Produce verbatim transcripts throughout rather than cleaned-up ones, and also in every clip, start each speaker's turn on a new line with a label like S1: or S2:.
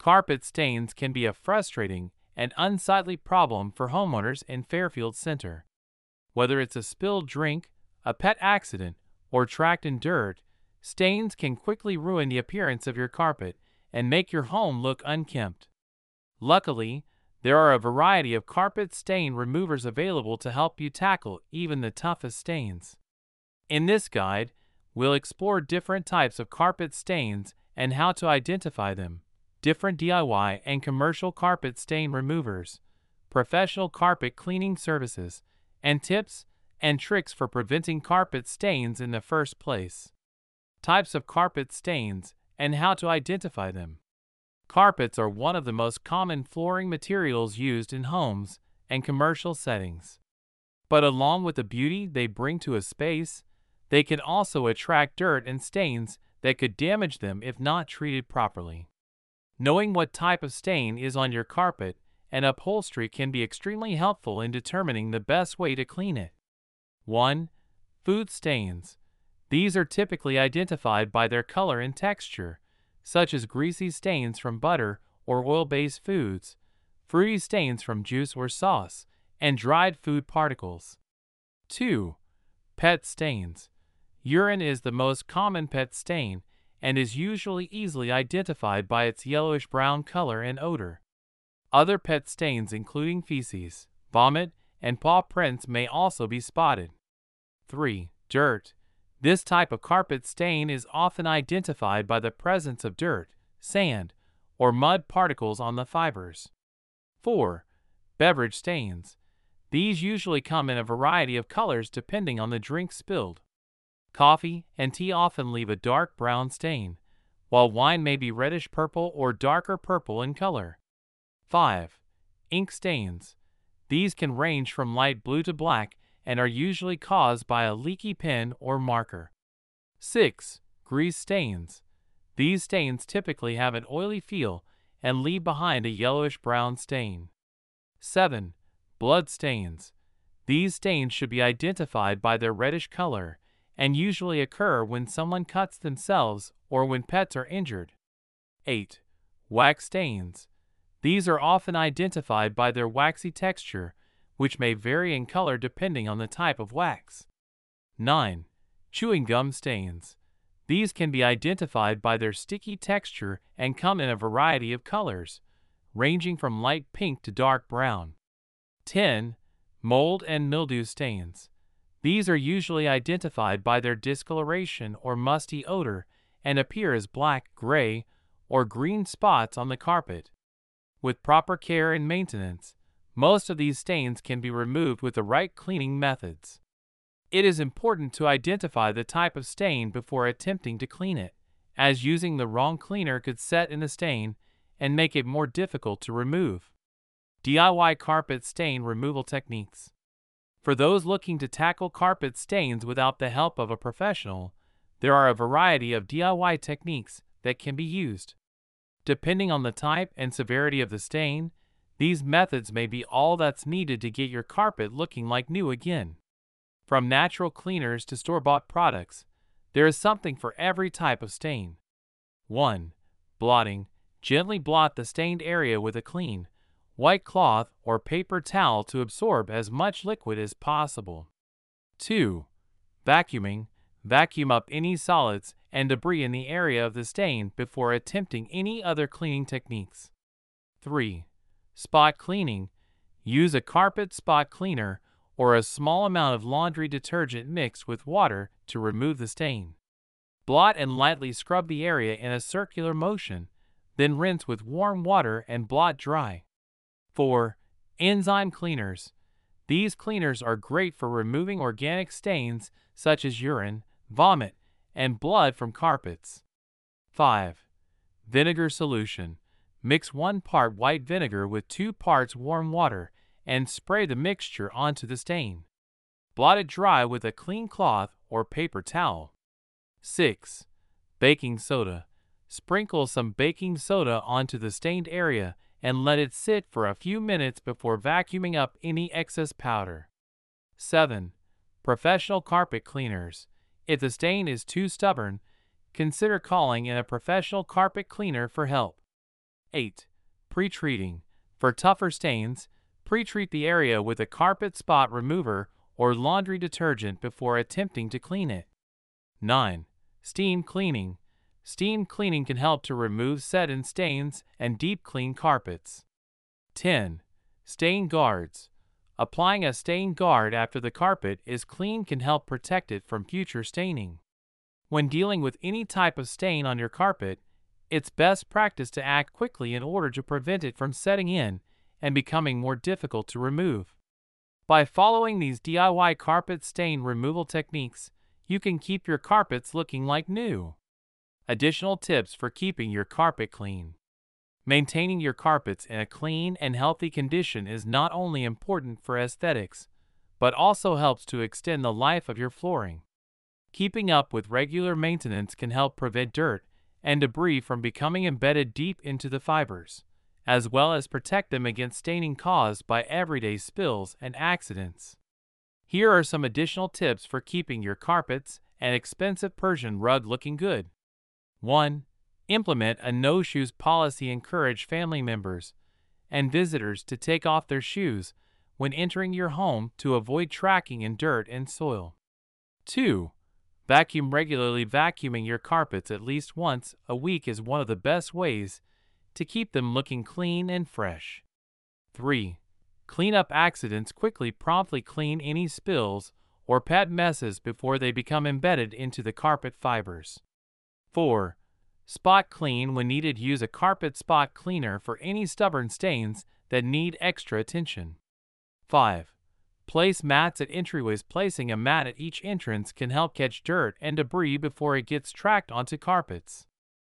S1: Carpet stains can be a frustrating and unsightly problem for homeowners in Fairfield Center. Whether it's a spilled drink, a pet accident, or tracked in dirt, stains can quickly ruin the appearance of your carpet and make your home look unkempt. Luckily, there are a variety of carpet stain removers available to help you tackle even the toughest stains. In this guide, we'll explore different types of carpet stains and how to identify them, different D I Y and commercial carpet stain removers, professional carpet cleaning services, and tips and tricks for preventing carpet stains in the first place. Types of carpet stains and how to identify them. Carpets are one of the most common flooring materials used in homes and commercial settings. But along with the beauty they bring to a space, they can also attract dirt and stains that could damage them if not treated properly. Knowing what type of stain is on your carpet and upholstery can be extremely helpful in determining the best way to clean it. one. Food stains. These are typically identified by their color and texture, such as greasy stains from butter or oil-based foods, fruity stains from juice or sauce, and dried food particles. two. Pet stains. Urine is the most common pet stain and is usually easily identified by its yellowish-brown color and odor. Other pet stains including feces, vomit, and paw prints may also be spotted. three. Dirt. This type of carpet stain is often identified by the presence of dirt, sand, or mud particles on the fibers. four. Beverage stains. These usually come in a variety of colors depending on the drink spilled. Coffee and tea often leave a dark brown stain, while wine may be reddish purple or darker purple in color. five. Ink stains. These can range from light blue to black and are usually caused by a leaky pen or marker. six. Grease stains. These stains typically have an oily feel and leave behind a yellowish-brown stain. seven. Blood stains. These stains should be identified by their reddish color and usually occur when someone cuts themselves or when pets are injured. eight. Wax stains. These are often identified by their waxy texture, which may vary in color depending on the type of wax. nine. Chewing gum stains. These can be identified by their sticky texture and come in a variety of colors, ranging from light pink to dark brown. ten. Mold and mildew stains. These are usually identified by their discoloration or musty odor and appear as black, gray, or green spots on the carpet. With proper care and maintenance, most of these stains can be removed with the right cleaning methods. It is important to identify the type of stain before attempting to clean it, as using the wrong cleaner could set in the stain and make it more difficult to remove. D I Y carpet stain removal techniques. For those looking to tackle carpet stains without the help of a professional, there are a variety of D I Y techniques that can be used. Depending on the type and severity of the stain, these methods may be all that's needed to get your carpet looking like new again. From natural cleaners to store-bought products, there is something for every type of stain. one. Blotting. Gently blot the stained area with a clean, white cloth or paper towel to absorb as much liquid as possible. two. Vacuuming. Vacuum up any solids and debris in the area of the stain before attempting any other cleaning techniques. three. Spot cleaning. Use a carpet spot cleaner or a small amount of laundry detergent mixed with water to remove the stain. Blot and lightly scrub the area in a circular motion, then rinse with warm water and blot dry. four. Enzyme cleaners. These cleaners are great for removing organic stains such as urine, vomit, and blood from carpets. five. Vinegar solution. Mix one part white vinegar with two parts warm water and spray the mixture onto the stain. Blot it dry with a clean cloth or paper towel. six. Baking soda. Sprinkle some baking soda onto the stained area and let it sit for a few minutes before vacuuming up any excess powder. seven. Professional carpet cleaners. If the stain is too stubborn, consider calling in a professional carpet cleaner for help. eight. Pre-treating. For tougher stains, pre-treat the area with a carpet spot remover or laundry detergent before attempting to clean it. nine. Steam cleaning. Steam cleaning can help to remove set-in stains and deep clean carpets. ten. Stain guards. Applying a stain guard after the carpet is cleaned can help protect it from future staining. When dealing with any type of stain on your carpet, it's best practice to act quickly in order to prevent it from setting in and becoming more difficult to remove. By following these D I Y carpet stain removal techniques, you can keep your carpets looking like new. Additional tips for keeping your carpet clean. Maintaining your carpets in a clean and healthy condition is not only important for aesthetics, but also helps to extend the life of your flooring. Keeping up with regular maintenance can help prevent dirt and debris from becoming embedded deep into the fibers, as well as protect them against staining caused by everyday spills and accidents. Here are some additional tips for keeping your carpets and expensive Persian rug looking good. one. Implement a no-shoes policy. Encourage family members and visitors to take off their shoes when entering your home to avoid tracking in dirt and soil. two. Vacuum regularly. Vacuuming your carpets at least once a week is one of the best ways to keep them looking clean and fresh. three. Clean up accidents quickly. Promptly clean any spills or pet messes before they become embedded into the carpet fibers. four. Spot clean when needed. Use a carpet spot cleaner for any stubborn stains that need extra attention. five. Place mats at entryways. Placing a mat at each entrance can help catch dirt and debris before it gets tracked onto carpets.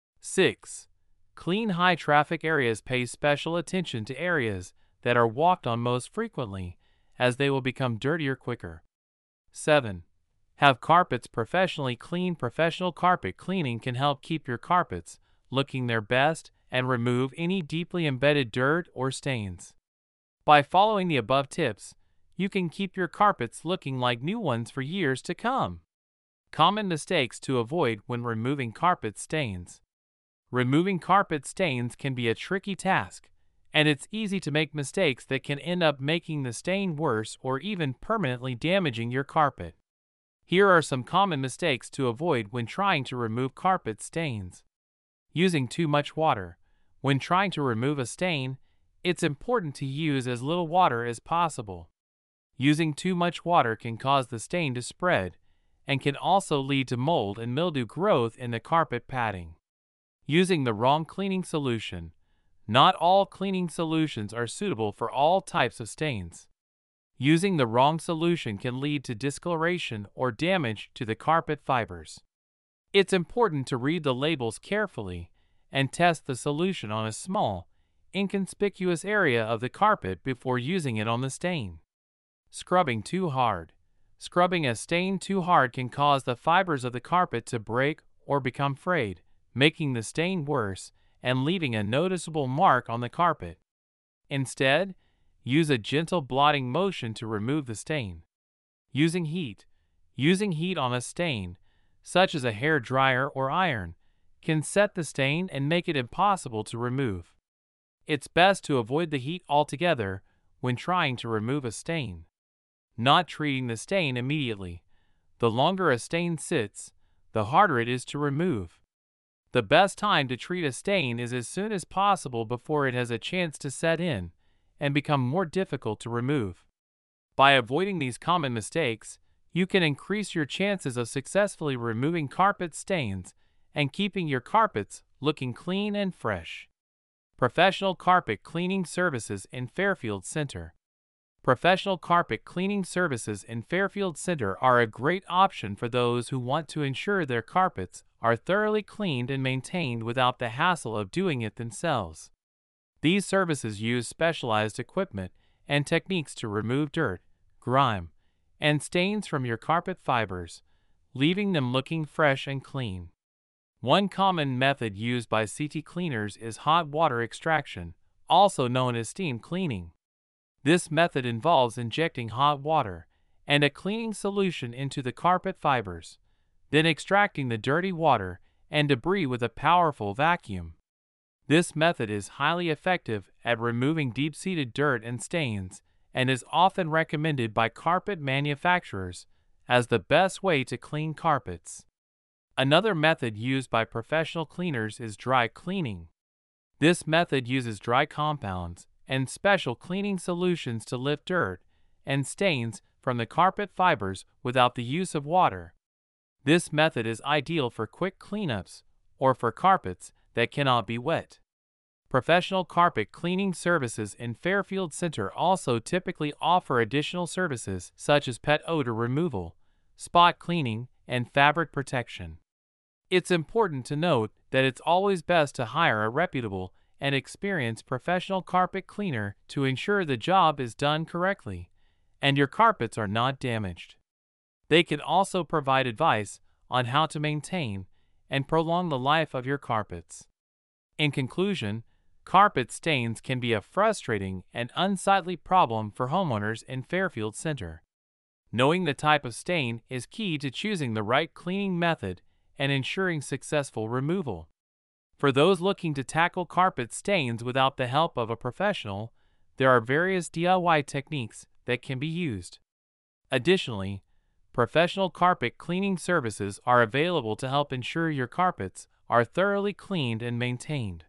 S1: six. Clean high traffic areas. Pay special attention to areas that are walked on most frequently, as they will become dirtier quicker. seven. Have carpets professionally cleaned. Professional carpet cleaning can help keep your carpets looking their best and remove any deeply embedded dirt or stains. By following the above tips, you can keep your carpets looking like new ones for years to come. Common mistakes to avoid when removing carpet stains. Removing carpet stains can be a tricky task, and it's easy to make mistakes that can end up making the stain worse or even permanently damaging your carpet. Here are some common mistakes to avoid when trying to remove carpet stains. Using too much water. When trying to remove a stain, it's important to use as little water as possible. Using too much water can cause the stain to spread and can also lead to mold and mildew growth in the carpet padding. Using the wrong cleaning solution. Not all cleaning solutions are suitable for all types of stains. Using the wrong solution can lead to discoloration or damage to the carpet fibers. It's important to read the labels carefully and test the solution on a small, inconspicuous area of the carpet before using it on the stain. Scrubbing too hard. Scrubbing a stain too hard can cause the fibers of the carpet to break or become frayed, making the stain worse and leaving a noticeable mark on the carpet. Instead, use a gentle blotting motion to remove the stain. Using heat. Using heat on a stain, such as a hair dryer or iron, can set the stain and make it impossible to remove. It's best to avoid the heat altogether when trying to remove a stain. Not treating the stain immediately. The longer a stain sits, the harder it is to remove. The best time to treat a stain is as soon as possible before it has a chance to set in and become more difficult to remove. By avoiding these common mistakes, you can increase your chances of successfully removing carpet stains and keeping your carpets looking clean and fresh. Professional Carpet Cleaning Services in Fairfield Center. Professional carpet cleaning services in Fairfield Center are a great option for those who want to ensure their carpets are thoroughly cleaned and maintained without the hassle of doing it themselves. These services use specialized equipment and techniques to remove dirt, grime, and stains from your carpet fibers, leaving them looking fresh and clean. One common method used by C T cleaners is hot water extraction, also known as steam cleaning. This method involves injecting hot water and a cleaning solution into the carpet fibers, then extracting the dirty water and debris with a powerful vacuum. This method is highly effective at removing deep-seated dirt and stains and is often recommended by carpet manufacturers as the best way to clean carpets. Another method used by professional cleaners is dry cleaning. This method uses dry compounds and special cleaning solutions to lift dirt and stains from the carpet fibers without the use of water. This method is ideal for quick cleanups or for carpets that cannot be wet. Professional carpet cleaning services in Fairfield Center also typically offer additional services such as pet odor removal, spot cleaning, and fabric protection. It's important to note that it's always best to hire a reputable and experienced professional carpet cleaner to ensure the job is done correctly and your carpets are not damaged. They can also provide advice on how to maintain and prolong the life of your carpets. In conclusion, carpet stains can be a frustrating and unsightly problem for homeowners in Fairfield Center. Knowing the type of stain is key to choosing the right cleaning method and ensuring successful removal. For those looking to tackle carpet stains without the help of a professional, there are various D I Y techniques that can be used. Additionally, professional carpet cleaning services are available to help ensure your carpets are thoroughly cleaned and maintained.